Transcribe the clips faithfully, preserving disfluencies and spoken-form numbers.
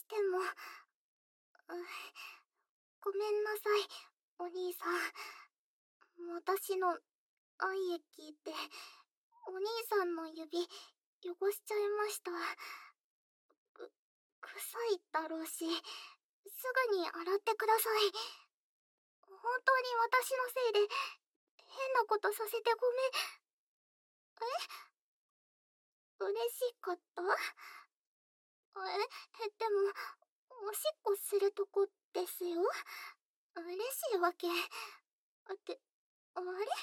でも、ごめんなさい、お兄さん。私の愛液で、お兄さんの指、汚しちゃいました。く、臭いだろうし、すぐに洗ってください。本当に私のせいで、変なことさせてごめん。え嬉しかったえ、でも、おしっこするとこですよ。嬉しいわけ。って、あれ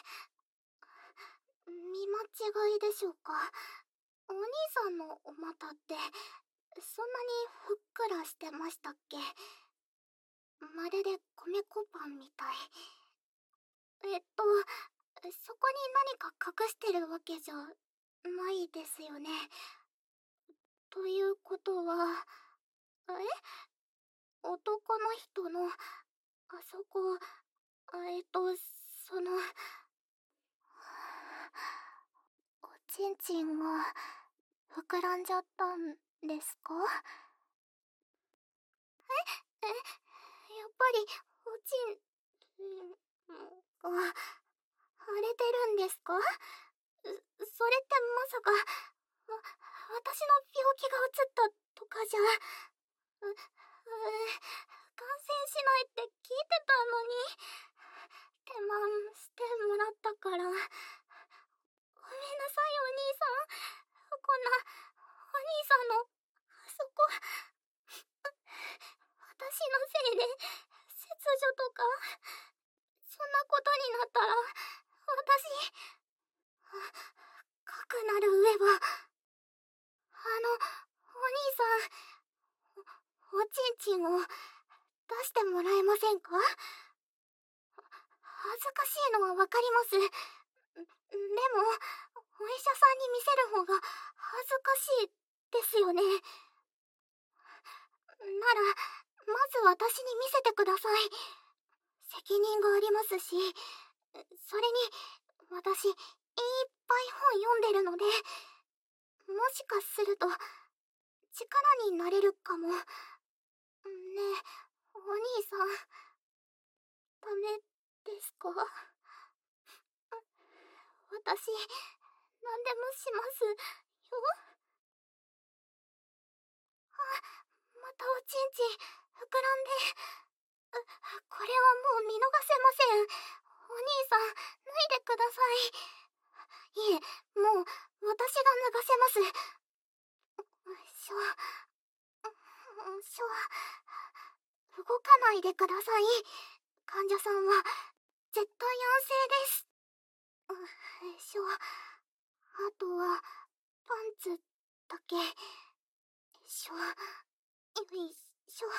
見間違いでしょうか。お兄さんのお股って、そんなにふっくらしてましたっけ？まるで米粉パンみたい。えっと、そこに何か隠してるわけじゃないですよね。ということは、え男の人の、あそこ、えっと、その、おちんちんが膨らんじゃったんですか？え、やっぱり、おちん、が、腫れてるんですか？それってまさか、わ、私の病気がうつったとかじゃ、う、う、感染しないって聞いてたのに、手間してもらったから、ごめんなさいお兄さん。こんな、お兄さんの、あそこ、私のせいで、切除とか、そんなことになったら、私、かくなる上は、あの、お兄さん、お、おちんちんを出してもらえませんか？恥ずかしいのはわかります。でも、お医者さんに見せる方が恥ずかしいですよね。なら、まず私に見せてください。責任がありますし、それに、私、いっぱい本読んでるので、もしかすると、力になれるかも。ねえ、お兄さん、ダメですか？私、何でもしますよ。あ、またおちんちん、膨らんで。これはもう見逃せません。お兄さん、脱いでください。いえ、もう、私が脱がせます。しょ、しょ、動かないでください。患者さんは、絶対安静です。しょ、あとは、パンツだけ。しょ、よいしょ。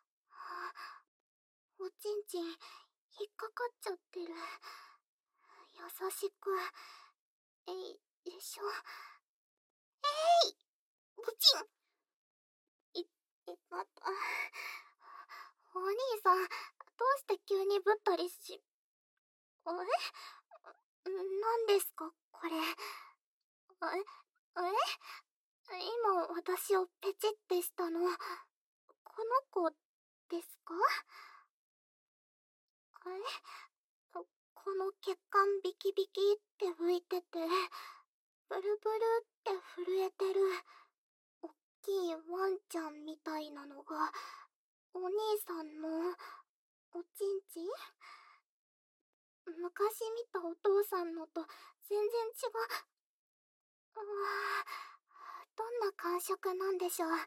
おちんちん、引っかかっちゃってる。優しく、えい、でしょ。えい、おちん。い、いまった。お兄さん、どうして急にぶったりし、え何ですか、これ。え、え今私をペチってしたの、この子ですか？えここの血管ビキビキって吹いてて、ブルブルって震えてる、おっきいワンちゃんみたいなのが、お兄さんの、おちんちん？昔見たお父さんのと全然違う。ああ、どんな感触なんでしょう。えい、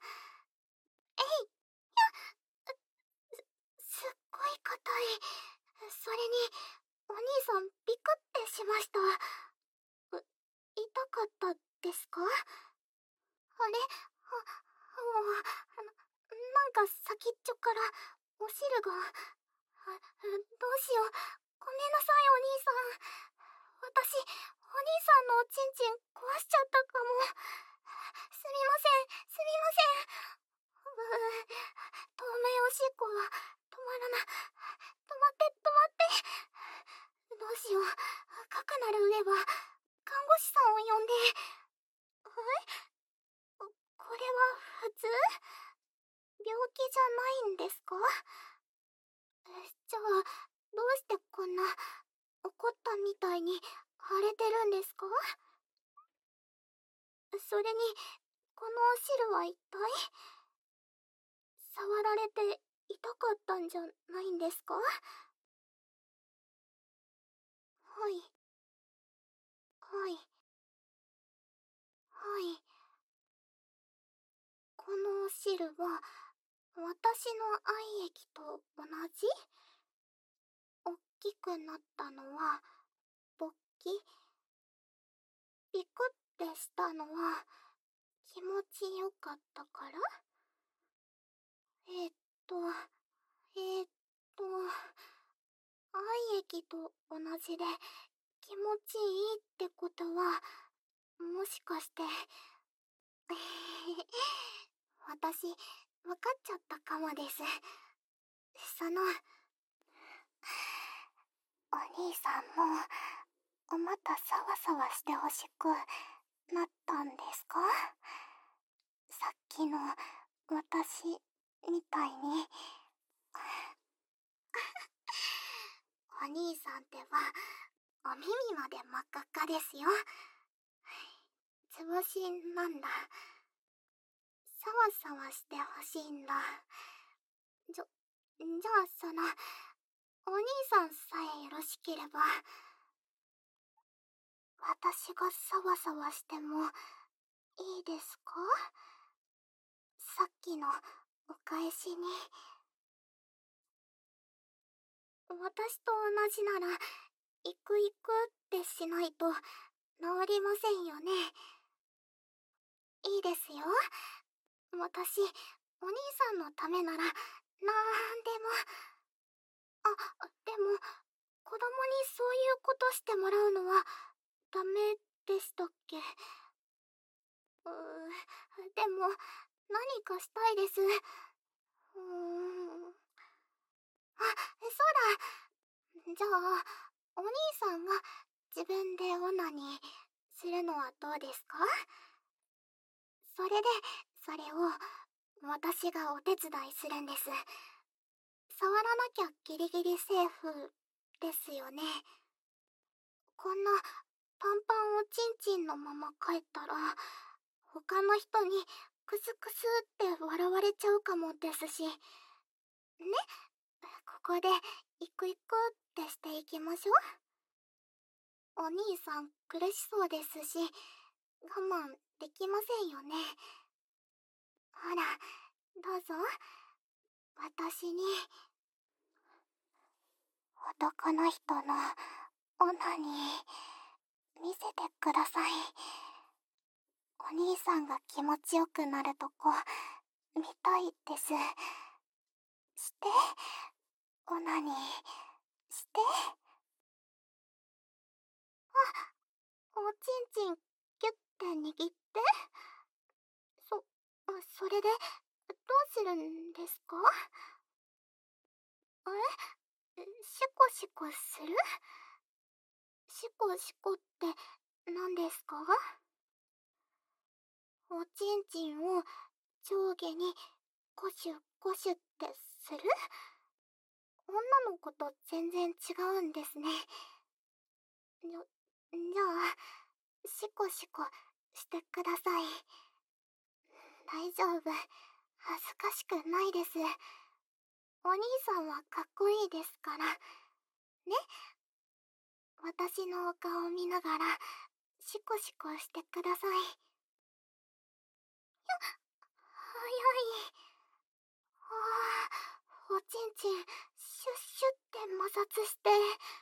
やっ、す、すっごい硬い。それに、お兄さんビクってしました。う、痛かったですか？あれ、あ、もう、あの、なんか先っちょからお汁が、あ、どうしよう。ごめんなさいお兄さん。私、お兄さんのおちんちん壊しちゃったかも。すみません、すみません。うー、透明おしっこが止まらな、止まって止まって。どうしよう、かくなる上は看護師さんを呼んで。え、これは普通？ 病気じゃないんですか？じゃあ、どうしてこんな怒ったみたいに腫れてるんですか？それに、このお汁は一体？触られて痛かったんじゃないんですか？はい、はい、はい。このお汁は、私の愛液と同じ？おっきくなったのは、勃起？ピクってしたのは、気持ちよかったから？えーっと、えーっと、愛液と同じで気持ちいいってことは、もしかして、私、分かっちゃったかもです。その、お兄さんも、またサワサワしてほしくなったんですか？さっきの私みたいに。お兄さんってば、お耳まで真っ赤っかですよ。つぼしなんだ。サワサワしてほしいんだ。じゃ、じゃあその、お兄さんさえよろしければ、私がサワサワしてもいいですか？さっきのお返しに。私と同じなら、行く行くってしないと治りませんよね。いいですよ。私、お兄さんのためなら、なんでも。あ、でも、子供にそういうことしてもらうのは、ダメでしたっけ？うー、でも、何かしたいです。うーん。あ、そうだ。じゃあ、お兄さんが自分でオナニーするのはどうですか？それで、それを私がお手伝いするんです。触らなきゃギリギリセーフですよね。こんなパンパンおちんちんのまま帰ったら、他の人にクスクスって笑われちゃうかもですし。ね？ここでイクイクってしていきましょう。お兄さん苦しそうですし、我慢できませんよね。ほら、どうぞ。私に、男の人のオナニー、見せてください。お兄さんが気持ちよくなるとこ、見たいです。して、オナニー、して。あ、おちんちん、キュッて握って。そ、それで、どうするんですか？え？シコシコする？シコシコって何ですか？おちんちんを上下にコシュコシュってする？女の子と全然違うんですね。じゃ、じゃあ、シコシコしてください。大丈夫。恥ずかしくないです。お兄さんはかっこいいですから。ね？私のお顔見ながら、シコシコしてください。やっ、早い。ああ、おちんちん、シュッシュって摩擦して。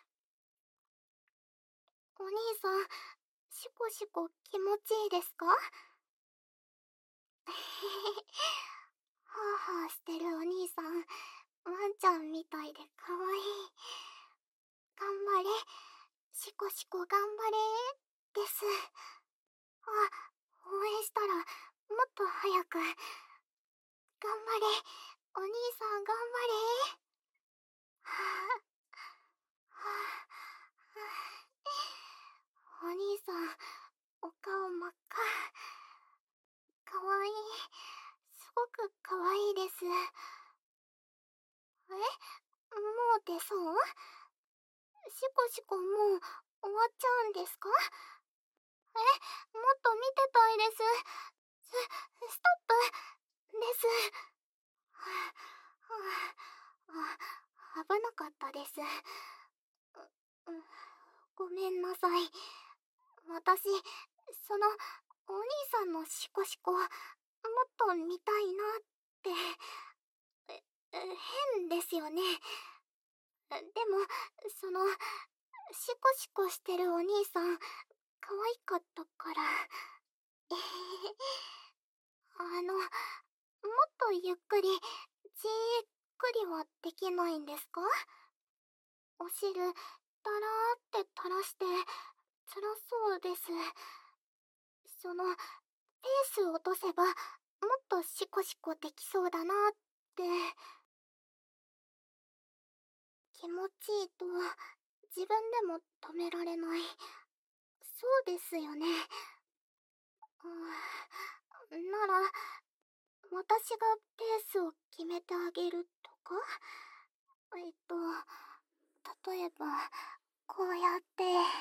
お兄さん、シコシコ気持ちいいですか？へへへ。ハーハーしてるお兄さん、ワンちゃんみたいでかわいい。頑張れ、シコシコ頑張れです。あ、応援したら、もっと早く。頑張れ、お兄さん頑張れ。はぁ、はぁ、お兄さん、お顔真っ赤。かわいい。すごく可愛いです。え、もう出そう？シコシコもう終わっちゃうんですか？え、もっと見てたいです。ス、ストップです。はあ、はあ、危なかったです。う、うごめんなさい。私、その、お兄さんのシコシコ、もっと見たいなって、え、え変ですよね。でも、その、シコシコしてるお兄さん、可愛かったから。えへへ。あの、もっとゆっくり、じーっくりはできないんですか？お汁、だらーって垂らして、辛そうです。その、ペース落とせば、もっとシコシコできそうだなって。気持ちいいと、自分でも止められない。そうですよね。うん、なら、私がペースを決めてあげるとか？えっと、例えば、こうやって、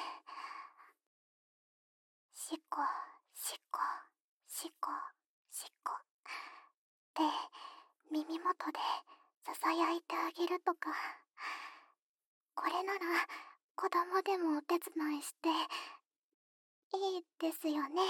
シコ、シコ、シコ、シコって耳元で囁いてあげるとか。これなら子供でもお手伝いしていいですよね。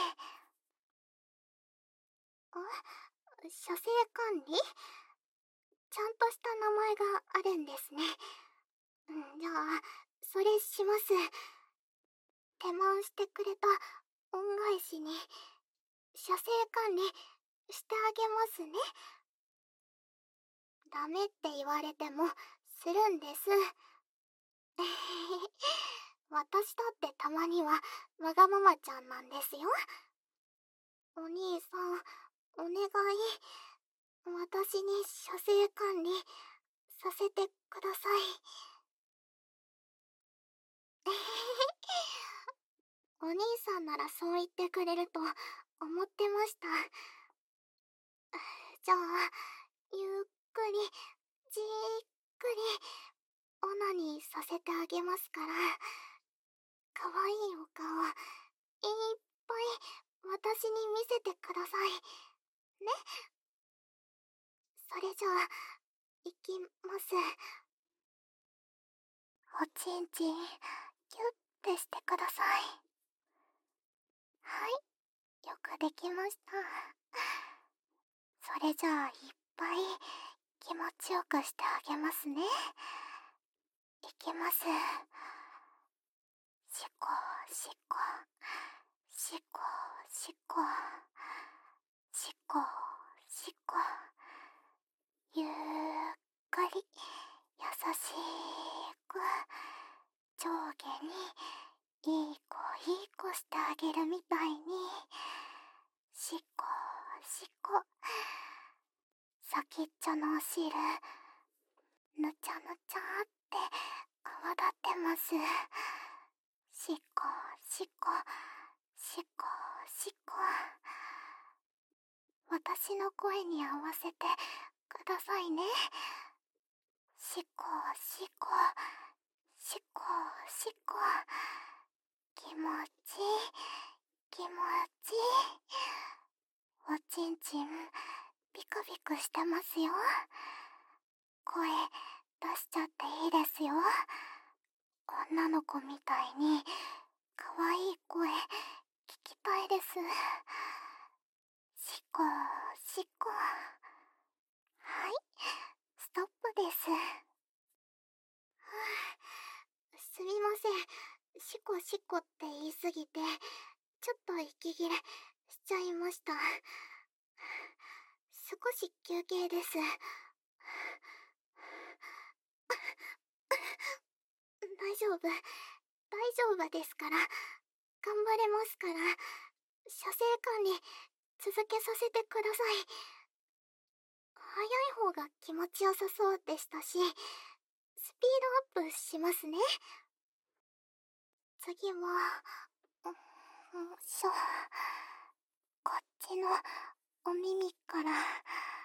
あ、射精管理？ちゃんとした名前があるんですね。うん、じゃあ、それします。手間してくれた恩返しに、射精管理してあげますね。ダメって言われても、するんです。えへへ。私だってたまには、わがままちゃんなんですよ。お兄さん、お願い。私に射精管理させてください。えへへ。お兄さんならそう言ってくれると思ってました。じゃあ、ゆっくり、じーっくり、オナニーさせてあげますから、かわいいお顔、いっぱい私に見せてください。ね？それじゃあ、いきます。おちんちん、キュッてしてください。はい、よくできました。それじゃあ、いっぱい気持ちよくしてあげますね。いきます。しこしこ、しこしこ、しこしこ、ゆっくり優しく上下にいい子いい子してあげるみたいに、しこしこ、先っちょのお汁ぬちゃぬちゃって泡立ってます。しこしこしこしこ、私の声に合わせてくださいね。しこしこしこしこ、気持ちいい気持ちいい。おちんちんビクビクしてますよ。声出しちゃっていいですよ。女の子みたいにかわいい声聞きたいです。しこしこ、はい、ストップです。はあ、すみません。しこしこって言いすぎて、ちょっと息切れしちゃいました。少し休憩です。大丈夫、大丈夫ですから。頑張れますから。射精管理続けさせてください。早い方が気持ちよさそうでしたし、スピードアップしますね。次は、んしょ、こっちのお耳から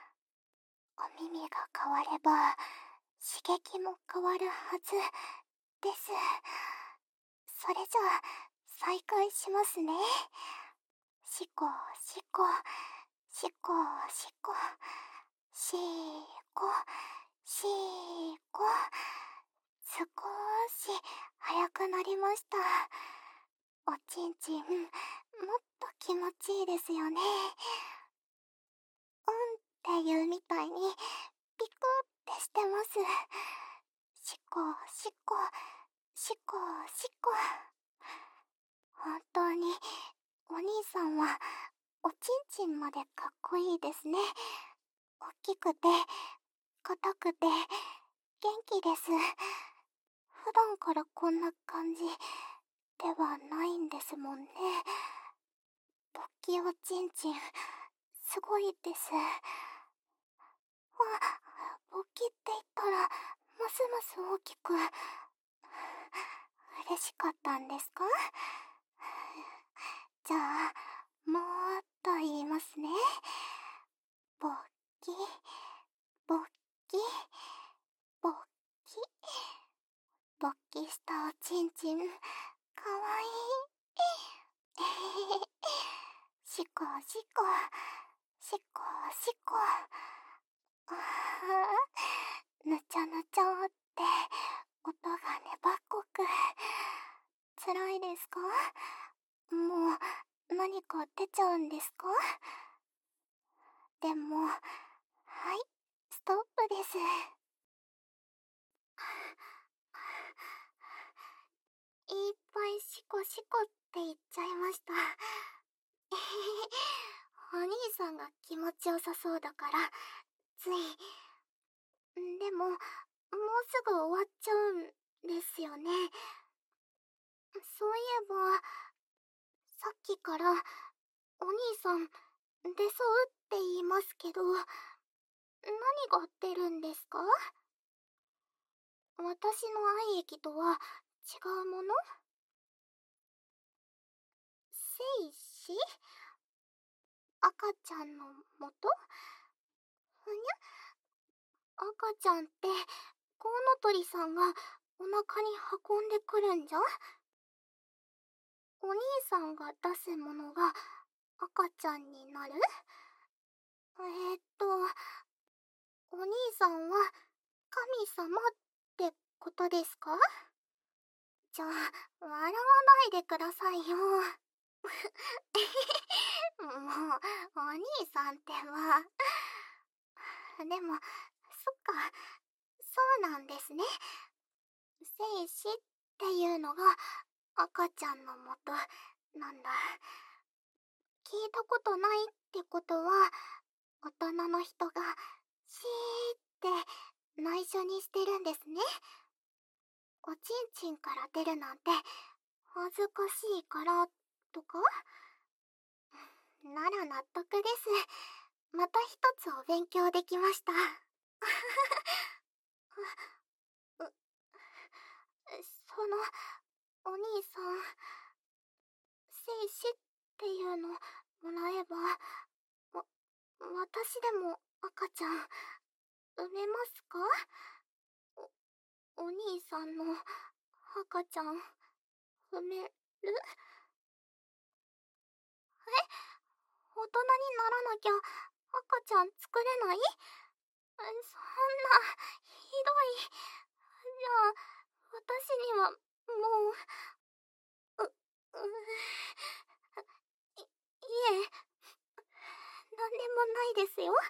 お耳が変われば刺激も変わるはずです。それじゃあ再開しますね。しこしこしこしこしこしこ、少し早くなりました。おちんちんもっと気持ちいいですよね。うんっていうみたいにピクってしてます。しこしこしこしこ。本当にお兄さんはおちんちんまでかっこいいですね。大きくて硬くて元気です。普段からこんな感じではないんですもんね。勃起おちんちんすごいです。あ、勃起って言ったらますます大きく嬉しかったんですか？じゃあもっと言いますね。勃起勃起勃起勃起したおちんちんかわいい。しこしこしこしこ。ああ、ぬちゃぬちゃって音が粘っこく。辛いですか？もう何か出ちゃうんですか？でも、はい、ストップです。いっぱいシコシコって言っちゃいました。お兄さんが気持ちよさそうだからつい。でももうすぐ終わっちゃうんですよね。そういえばさっきからお兄さん出そうって言いますけど、何が出るんですか？私の愛液とは違うもの？精子？赤ちゃんのもと？ふにゃ？赤ちゃんってコウノトリさんがお腹に運んでくるんじゃ？お兄さんが出すものが赤ちゃんになる？えー、っとお兄さんは神様ってことですか？じゃあ笑わないでくださいよ。もうお兄さんってば。でもそっか、そうなんですね。精子っていうのが赤ちゃんのもとなんだ。聞いたことないってことは大人の人がシーって内緒にしてるんですね。おちんちんから出るなんて恥ずかしいからとか？なら納得です。また一つお勉強できました。そのお兄さん、精子っていうのもらえばわ私でも赤ちゃん産めますか？お、お兄さんの赤ちゃん産める？え、大人にならなきゃ赤ちゃん作れない？そんなひどい。じゃあ私にはもうう、うい、いえ、なんでもないですよ。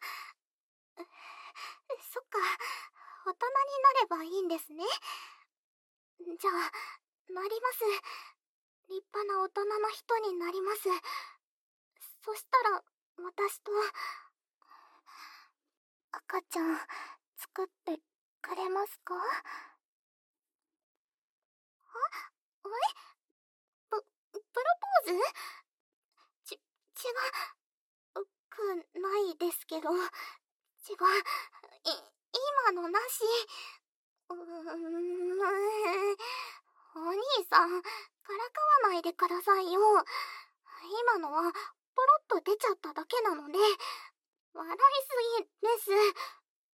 そっか、大人になればいいんですね。じゃあなります。立派な大人の人になります。そしたら私と赤ちゃん作ってくれますか？あ、え？プ、プロポーズ？ち、違うくないですけど。違う。い、今のなし。うーん。お兄さん、からかわないでくださいよ。今のはポロッと出ちゃっただけなので、笑いすぎです。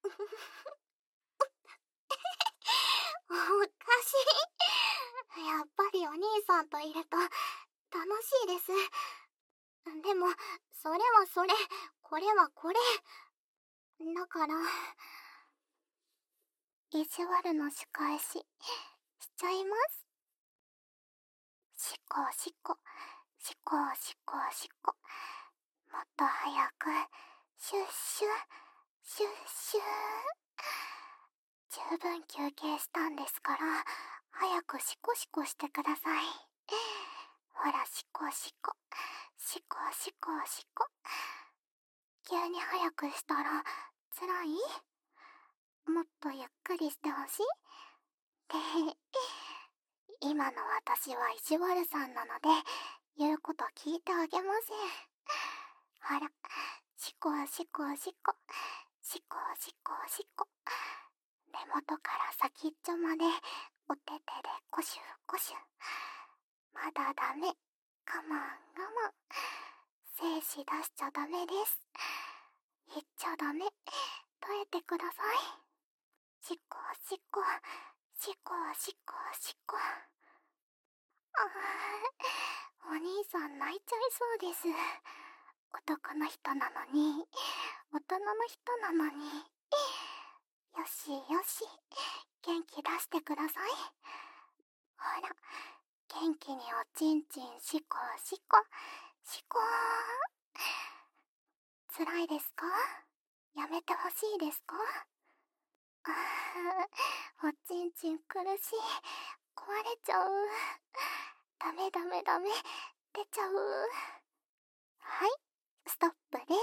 おかしい。やっぱりお兄さんといると楽しいです。でも、それはそれ、これはこれ。だから、意地悪の仕返し、しちゃいます。しっこしっこ、しっこしっこしっこ。もっと早く、シュッシュ、シュッシュ。十分休憩したんですから、早くシコシコしてください。ほら、シコシコ、シコシコシコ。急に早くしたら、辛い？もっとゆっくりしてほしい？で、今の私は意地悪さんなので、言うこと聞いてあげません。ほら、シコシコシコ、シコシコシコ。根元から先っちょまでお手手でコシュコシュ。まだダメ。我慢我慢。精子出しちゃダメです。言っちゃダメ。耐えてください。シコシコ、シコシコシコ。ああ、お兄さん泣いちゃいそうです。男の人なのに、大人の人なのに。よしよし、元気出してください。ほら、元気におちんちんシコシコ、シコー。辛いですか？やめてほしいですか？あー、おちんちん苦しい。壊れちゃう。ダメダメダメ、出ちゃう。はい、ストップです。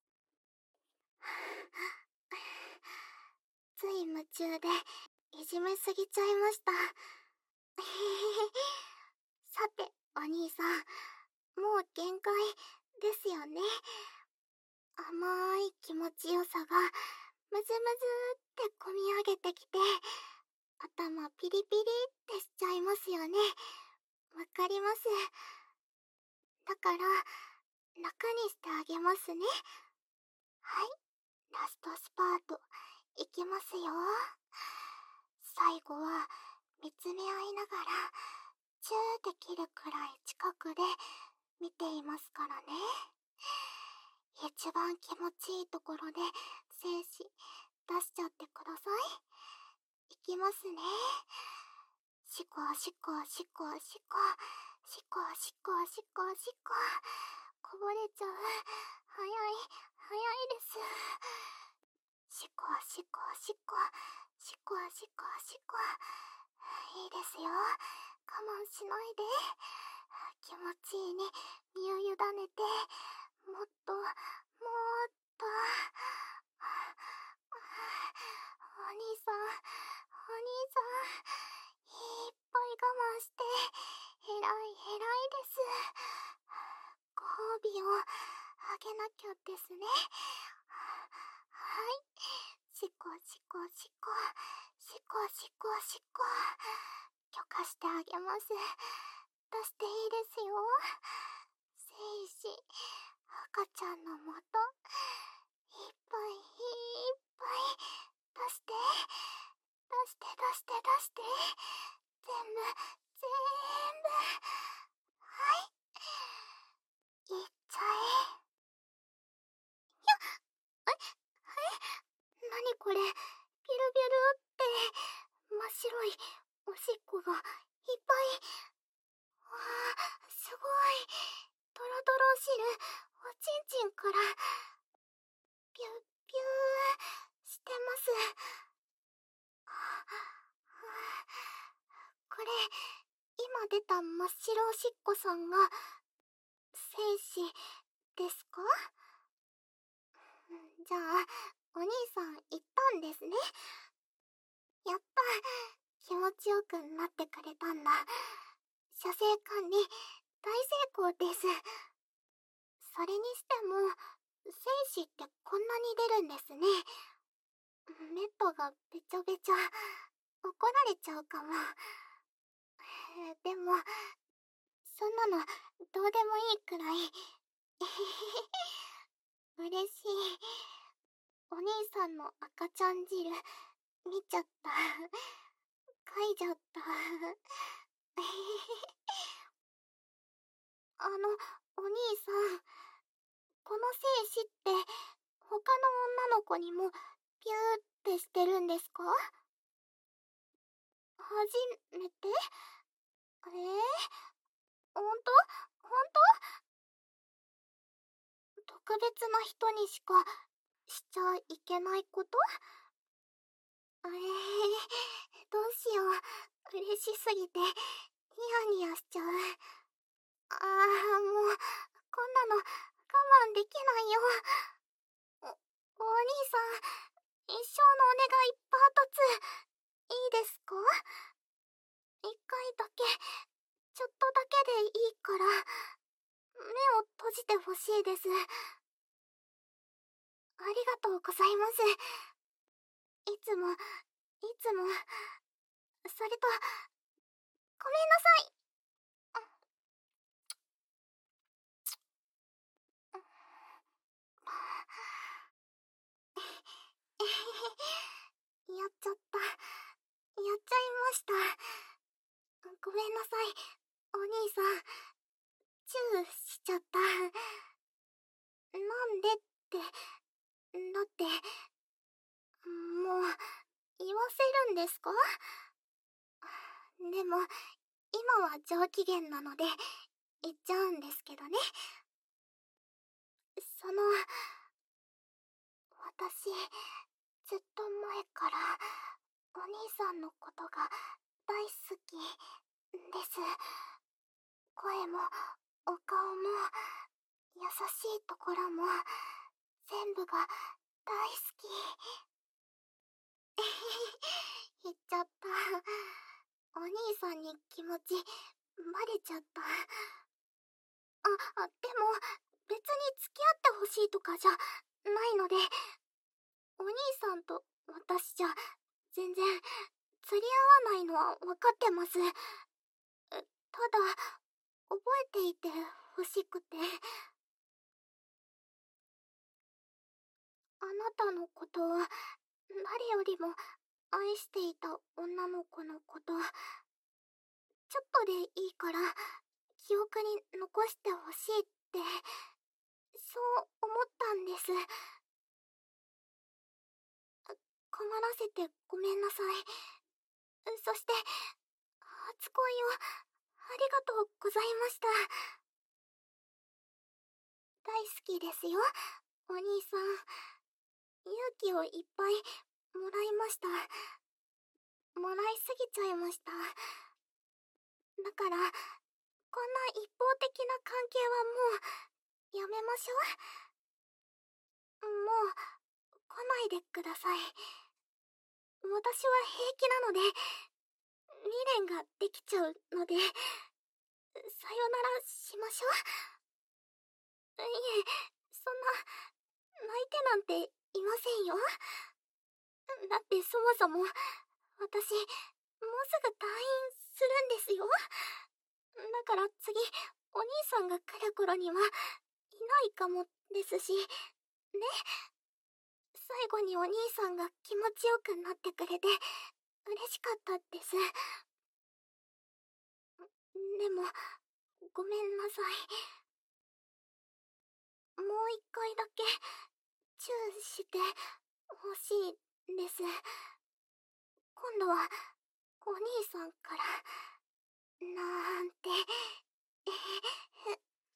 つい夢中でいじめすぎちゃいました。さて、お兄さん、もう限界ですよね。甘い気持ちよさがムズムズってこみ上げてきて、頭ピリピリってしちゃいますよね。わかります。だから、楽にしてあげますね。はい、ラストスパート、いきますよ。最後は、見つめ合いながら、チューできるくらい近くで見ていますからね。一番気持ちいいところで精子出しちゃってください。いきますね。シコシコシコシコ、シコシコシコシコ。こぼれちゃう。早い、早いです。シコシコシコ、シコシコシコ。いいですよ。我慢しないで。気持ちいいね。身を委ねて、もっと、もっと。お兄さん、お兄さん、いっぱい我慢して、偉い偉いです。ご褒美をあげなきゃですね。はい。シコシコシコ、シコシコシコ。許可してあげます。出していいですよ。精子、赤ちゃんのもと、いっぱいいっぱい出して、出して出して出して、全部、全部。はい。いっちゃえ。ひゃっ、え、え、なにこれ、ビュルビュルって、真っ白いおしっこがいっぱい。わあ、すごい。ドロドロ汁、おちんちんから、ビュッビューしてます。これ、今出た真っ白おしっこさんが、精子ですか？じゃあ、お兄さん言ったんですね。やった、気持ちよくなってくれたんだ。射精管理、大成功です。それにしても、精子ってこんなに出るんですね。メットがべちょべちょ、怒られちゃうかも。でも、そんなのどうでもいいくらい。嬉しい。 お兄さんの赤ちゃん汁見ちゃった。嗅いじゃった。あの、お兄さん、この精子って他の女の子にもピューってしてるんですか？初めて？えー、ほんと？ほんと？特別な人にしかしちゃいけないこと？えー、どうしよう。嬉しすぎてニヤニヤしちゃう。ああ、もうこんなの我慢できないよ。お、お兄さん、一生のお願いパートツー、いいですか？一回だけ、ちょっとだけでいいから、目を閉じてほしいです。ありがとうございます。いつも、いつも、それと、ごめんなさい。やっちゃった。やっちゃいました。ごめんなさい、お兄さん。チューしちゃった。なんでって、だって、もう、言わせるんですか？でも、今は上機嫌なので、言っちゃうんですけどね。その、私、ずっと前から、お兄さんのことが大好きです。声も、お顔も、優しいところも、全部が大好き。言っちゃった。お兄さんに気持ち、バレちゃった。あ、あ、でも、別に付き合ってほしいとかじゃないので、お兄さんと私じゃ、全然、釣り合わないのは分かってます。ただ、覚えていてほしくて。あなたのことを、誰よりも愛していた女の子のこと、ちょっとでいいから、記憶に残してほしいって、そう思ったんです。困らせてごめんなさい。そして、初恋を、ありがとうございました。大好きですよ、お兄さん。勇気をいっぱいもらいました。もらいすぎちゃいました。だから、こんな一方的な関係はもう、やめましょう。もう、来ないでください。私は平気なので、未練ができちゃうので、さよならしましょう。いえ、そんな、泣いてなんていませんよ。だってそもそも、私、もうすぐ退院するんですよ。だから次、お兄さんが来る頃には、いないかもですし、ね。最後にお兄さんが気持ちよくなってくれて、嬉しかったです。でも、ごめんなさい。もう一回だけ、チューしてほしいです。今度は、お兄さんから、なんて、えへ、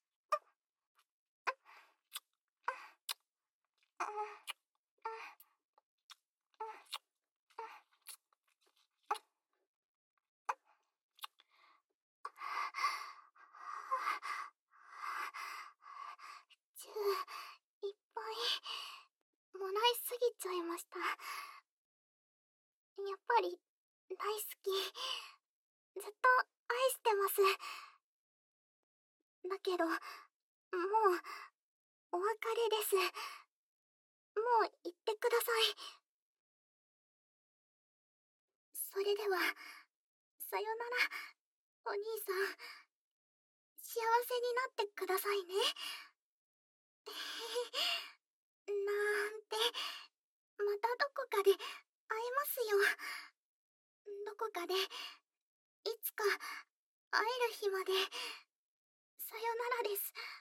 チュー、いっぱい、もらいすぎちゃいました。やっぱり、大好き。ずっと愛してます。だけど、もう、お別れです。もう行ってください。それでは、さよなら、お兄さん。幸せになってくださいね。なんて。 で会えますよ。どこかで、いつか会える日まで。さよならです。